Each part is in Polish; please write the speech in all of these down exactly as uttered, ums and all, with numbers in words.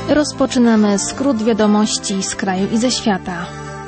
Rozpoczynamy skrót wiadomości z kraju i ze świata.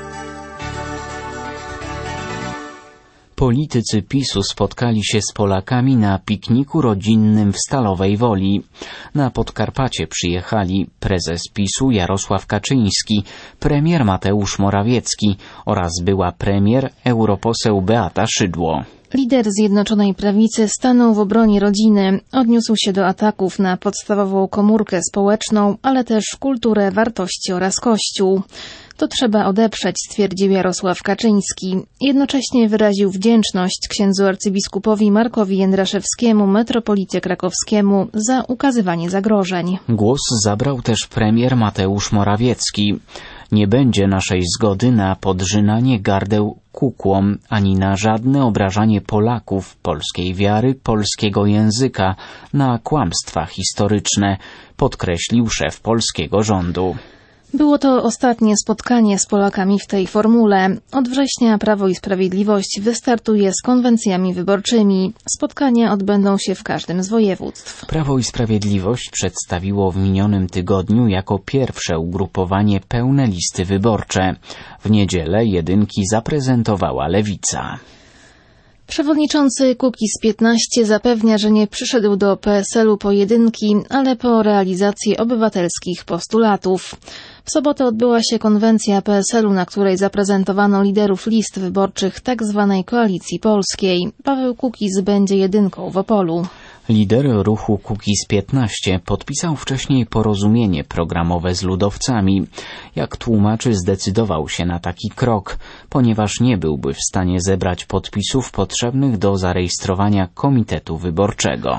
Politycy PiSu spotkali się z Polakami na pikniku rodzinnym w Stalowej Woli. Na Podkarpacie przyjechali prezes PiSu Jarosław Kaczyński, premier Mateusz Morawiecki oraz była premier europoseł Beata Szydło. Lider Zjednoczonej Prawicy stanął w obronie rodziny. Odniósł się do ataków na podstawową komórkę społeczną, ale też kulturę, wartości oraz Kościół. To trzeba odeprzeć, stwierdził Jarosław Kaczyński. Jednocześnie wyraził wdzięczność księdzu arcybiskupowi Markowi Jędraszewskiemu, metropolicie krakowskiemu, za ukazywanie zagrożeń. Głos zabrał też premier Mateusz Morawiecki. Nie będzie naszej zgody na podrzynanie gardeł kukłom, ani na żadne obrażanie Polaków, polskiej wiary, polskiego języka, na kłamstwa historyczne, podkreślił szef polskiego rządu. Było to ostatnie spotkanie z Polakami w tej formule. Od września Prawo i Sprawiedliwość wystartuje z konwencjami wyborczymi. Spotkania odbędą się w każdym z województw. Prawo i Sprawiedliwość przedstawiło w minionym tygodniu jako pierwsze ugrupowanie pełne listy wyborcze. W niedzielę jedynki zaprezentowała Lewica. Przewodniczący Kukiz piętnaście zapewnia, że nie przyszedł do P S L u po jedynki, ale po realizację obywatelskich postulatów. W sobotę odbyła się konwencja P S L u, na której zaprezentowano liderów list wyborczych tzw. Koalicji Polskiej. Paweł Kukiz będzie jedynką w Opolu. Lider ruchu Kukiz piętnaście podpisał wcześniej porozumienie programowe z ludowcami. Jak tłumaczy, zdecydował się na taki krok, ponieważ nie byłby w stanie zebrać podpisów potrzebnych do zarejestrowania komitetu wyborczego.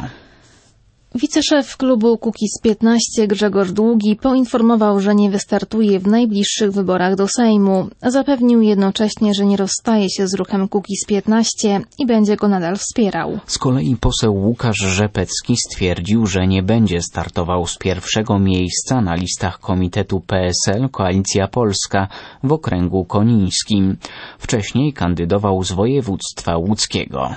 Wiceszef klubu Kukiz piętnaście Grzegorz Długi poinformował, że nie wystartuje w najbliższych wyborach do Sejmu. Zapewnił jednocześnie, że nie rozstaje się z ruchem Kukiz piętnaście i będzie go nadal wspierał. Z kolei poseł Łukasz Rzepecki stwierdził, że nie będzie startował z pierwszego miejsca na listach komitetu P S L Koalicja Polska w okręgu konińskim. Wcześniej kandydował z województwa łódzkiego.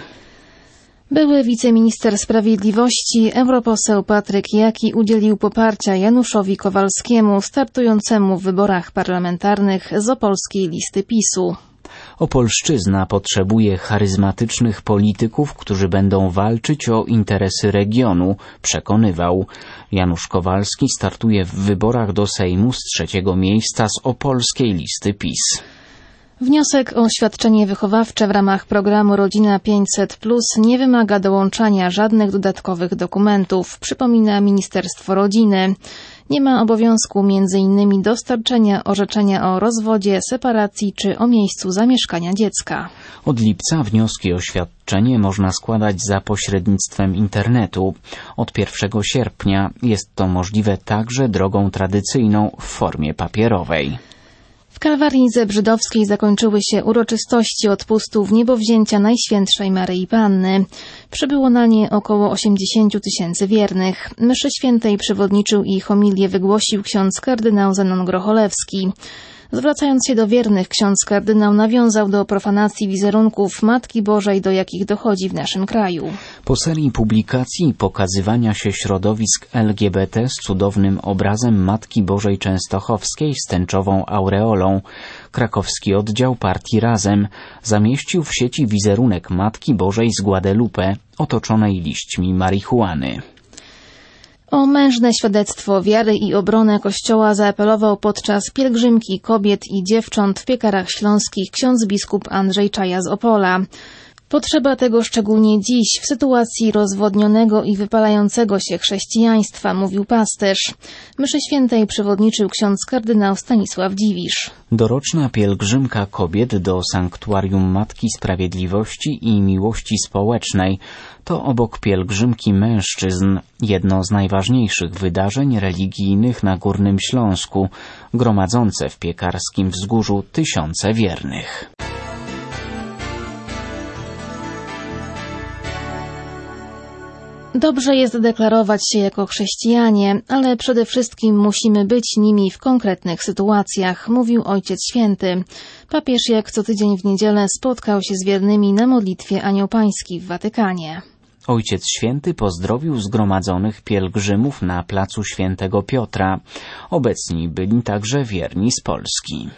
Były wiceminister sprawiedliwości, europoseł Patryk Jaki udzielił poparcia Januszowi Kowalskiemu, startującemu w wyborach parlamentarnych z opolskiej listy PiSu. Opolszczyzna potrzebuje charyzmatycznych polityków, którzy będą walczyć o interesy regionu, przekonywał. Janusz Kowalski startuje w wyborach do Sejmu z trzeciego miejsca z opolskiej listy PiS. Wniosek o świadczenie wychowawcze w ramach programu Rodzina pięćset plus nie wymaga dołączania żadnych dodatkowych dokumentów, przypomina Ministerstwo Rodziny. Nie ma obowiązku między innymi dostarczenia orzeczenia o rozwodzie, separacji czy o miejscu zamieszkania dziecka. Od lipca wnioski o świadczenie można składać za pośrednictwem internetu. Od pierwszego sierpnia jest to możliwe także drogą tradycyjną w formie papierowej. W Kalwarii Zebrzydowskiej zakończyły się uroczystości odpustu w niebowzięcia Najświętszej Maryi Panny. Przybyło na nie około osiemdziesiąt tysięcy wiernych. Mszy świętej przewodniczył i homilię wygłosił ksiądz kardynał Zenon Grocholewski. Zwracając się do wiernych, ksiądz kardynał nawiązał do profanacji wizerunków Matki Bożej, do jakich dochodzi w naszym kraju. Po serii publikacji i pokazywania się środowisk L G B T z cudownym obrazem Matki Bożej Częstochowskiej z tęczową aureolą, krakowski oddział partii Razem zamieścił w sieci wizerunek Matki Bożej z Guadalupe, otoczonej liśćmi marihuany. O mężne świadectwo wiary i obronę Kościoła zaapelował podczas pielgrzymki kobiet i dziewcząt w Piekarach Śląskich ksiądz biskup Andrzej Czaja z Opola. Potrzeba tego szczególnie dziś, w sytuacji rozwodnionego i wypalającego się chrześcijaństwa, mówił pasterz. Mszy świętej przewodniczył ksiądz kardynał Stanisław Dziwisz. Doroczna pielgrzymka kobiet do sanktuarium Matki Sprawiedliwości i Miłości Społecznej to obok pielgrzymki mężczyzn jedno z najważniejszych wydarzeń religijnych na Górnym Śląsku, gromadzące w Piekarskim Wzgórzu tysiące wiernych. Dobrze jest deklarować się jako chrześcijanie, ale przede wszystkim musimy być nimi w konkretnych sytuacjach, mówił Ojciec Święty. Papież jak co tydzień w niedzielę spotkał się z wiernymi na modlitwie Anioł Pański w Watykanie. Ojciec Święty pozdrowił zgromadzonych pielgrzymów na placu Świętego Piotra. Obecni byli także wierni z Polski.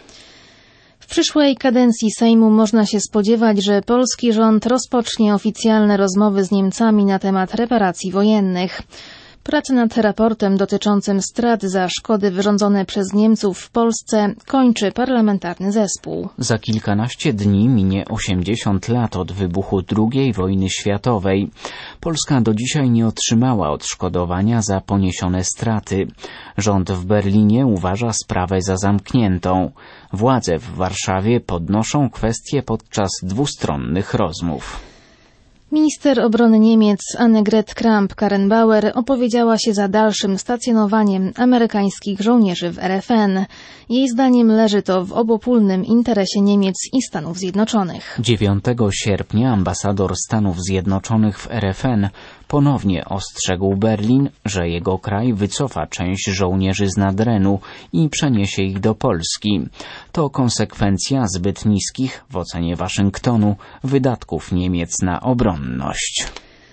W przyszłej kadencji Sejmu można się spodziewać, że polski rząd rozpocznie oficjalne rozmowy z Niemcami na temat reparacji wojennych. Pracę nad raportem dotyczącym strat za szkody wyrządzone przez Niemców w Polsce kończy parlamentarny zespół. Za kilkanaście dni minie osiemdziesiąt lat od wybuchu drugiej wojny światowej. Polska do dzisiaj nie otrzymała odszkodowania za poniesione straty. Rząd w Berlinie uważa sprawę za zamkniętą. Władze w Warszawie podnoszą kwestię podczas dwustronnych rozmów. Minister obrony Niemiec Annegret Kramp-Karrenbauer opowiedziała się za dalszym stacjonowaniem amerykańskich żołnierzy w R F N. Jej zdaniem leży to w obopólnym interesie Niemiec i Stanów Zjednoczonych. dziewiątego sierpnia ambasador Stanów Zjednoczonych w R F N ponownie ostrzegł Berlin, że jego kraj wycofa część żołnierzy z Nadrenu i przeniesie ich do Polski. To konsekwencja zbyt niskich, w ocenie Waszyngtonu, wydatków Niemiec na obronność.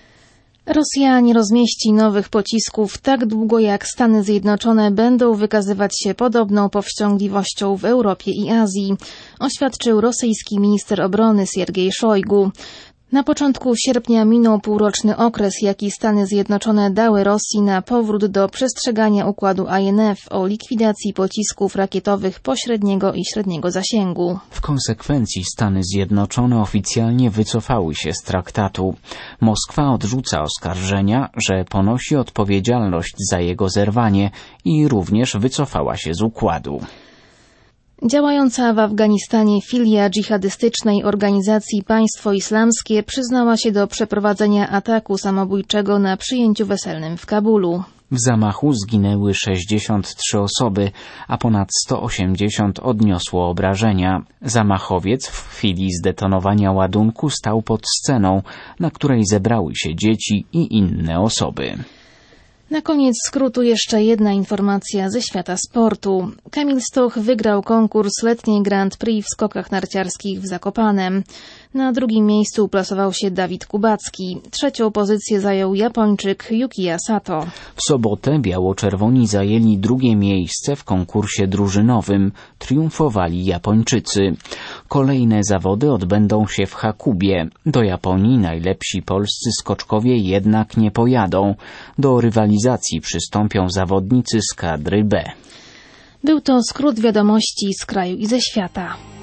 Rosja nie rozmieści nowych pocisków tak długo, jak Stany Zjednoczone będą wykazywać się podobną powściągliwością w Europie i Azji, oświadczył rosyjski minister obrony Siergiej Szojgu. Na początku sierpnia minął półroczny okres, jaki Stany Zjednoczone dały Rosji na powrót do przestrzegania układu I N F o likwidacji pocisków rakietowych pośredniego i średniego zasięgu. W konsekwencji Stany Zjednoczone oficjalnie wycofały się z traktatu. Moskwa odrzuca oskarżenia, że ponosi odpowiedzialność za jego zerwanie i również wycofała się z układu. Działająca w Afganistanie filia dżihadystycznej organizacji Państwo Islamskie przyznała się do przeprowadzenia ataku samobójczego na przyjęciu weselnym w Kabulu. W zamachu zginęły sześćdziesiąt trzy osoby, a ponad sto osiemdziesiąt odniosło obrażenia. Zamachowiec w chwili zdetonowania ładunku stał pod sceną, na której zebrały się dzieci i inne osoby. Na koniec skrótu jeszcze jedna informacja ze świata sportu. Kamil Stoch wygrał konkurs letniej Grand Prix w skokach narciarskich w Zakopanem. Na drugim miejscu uplasował się Dawid Kubacki. Trzecią pozycję zajął Japończyk Yukiya Sato. W sobotę biało-czerwoni zajęli drugie miejsce w konkursie drużynowym. Triumfowali Japończycy. Kolejne zawody odbędą się w Hakubie. Do Japonii najlepsi polscy skoczkowie jednak nie pojadą. Do rywalizacji przystąpią zawodnicy z kadry B. Był to skrót wiadomości z kraju i ze świata.